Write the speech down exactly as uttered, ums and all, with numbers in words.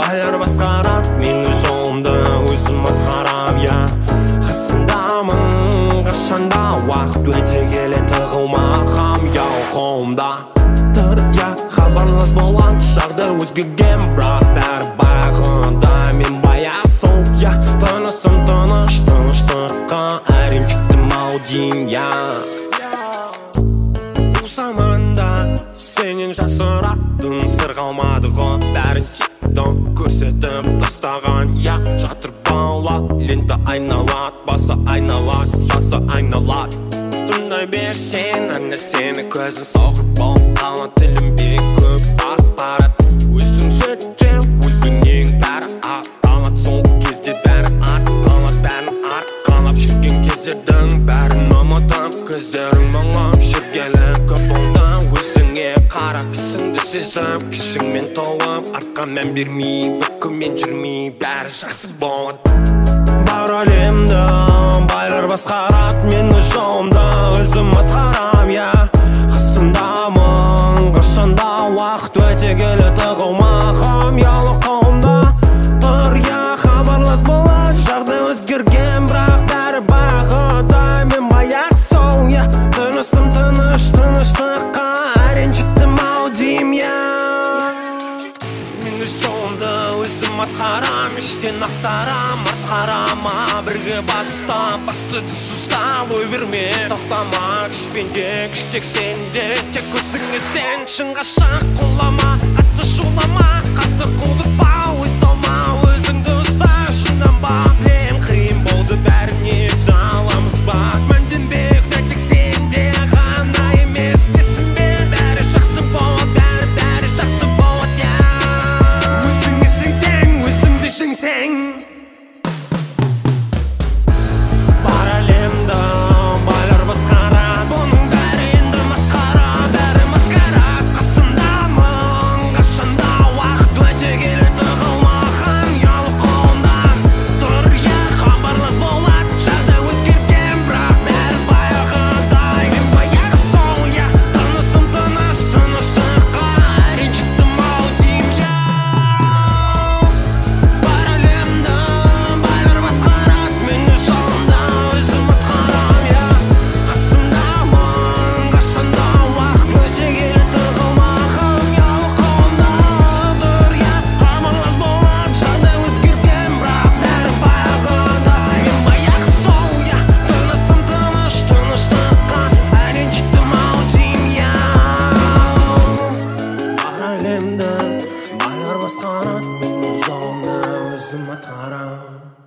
байлар басқарат мені жолымды өзім атқарам, я қасымдамын қашанда уақыт өте келе тығылма қам яу қолымда тұр, я хабарлас болған шағда өзгерген бірақ бәрі бағында мен баяқ сол, я тынысым тыныш тыныштыққа әрең жеттім ау дейм, я бұл заманда сенен жасыратын сыр қалмады ғой, бәрін тикток көрсетіп тастаған, я жатыр баула ленті айналат, басы айналат, жасы айналат. Тыңдай берсең әне сені көзің соғып бол, ала тілімбе көп ақпарат, өзің жетте өзіңнен бәрі ақталат, сол кезде бәрі артқалат, бәрін арқалап жүрген кездердің бәрін ұмытып, көздерің мұңлап жүргелі көп болды, өзіңе қара ісіңді сезіп ішіңмен толып, артқа мән бермей бүкімен жүрмей бәрі жақсы болады. Бар әлемді байлар басқарат мені жолымда өзім атқарам, я қасымдамын қашанда уақыт өте келе тығылмағам ялы қолымда тұр, я хабарлас болады жағдай өзгерген бірақ бәрі бағыда мен баяқ сол, я тынысым тыныш тыныштыққа әрең жеттім ау дейм, я мен өз жолымды өзім атқарам, іштен ақтарам артқарама бірге баста басты ұстап ой берме тоқтама, күшпенде күштек сенде тек өзіңе сен шыңға шық құлама қатты шулама қатты қудырпа ой салма өзіңді ұста шынанба білем қиын болды бәріне түзе аламыз ба мәнденбек тек сенде ғана емес білесің бе бәрі жақсы болады бәрі бәрі жақсы болады, я өзіңе сенсең өзіңді жеңсең бар әлемді байлар басқарат бұның бәрі енді масқара бәрі масқара қасымдамын қашанда уақыт өте келе тығылмаған ялы қолымда тұр, я хабарлас болады жағдай өзгерген бірақ бәрі баяғыдай мен баяғы сол, я тынысым тыныш тыныштыққа әрең жеттім ау дейм, я бар әлемді байлар басқарат мені жолымда өзім атқарам, я қасымдамын қашанда уақыт өте келе тығылмағам ялы қолымда тұр, я хабарлас болады жағдай өзгерген бірақ бәрі баяғыдай мен баяғы сол, я тынысым тыныш тыныштыққа әрең жеттім ау дейм, я бар әлемді байлар басқарат мені жолымда өзім атқарам.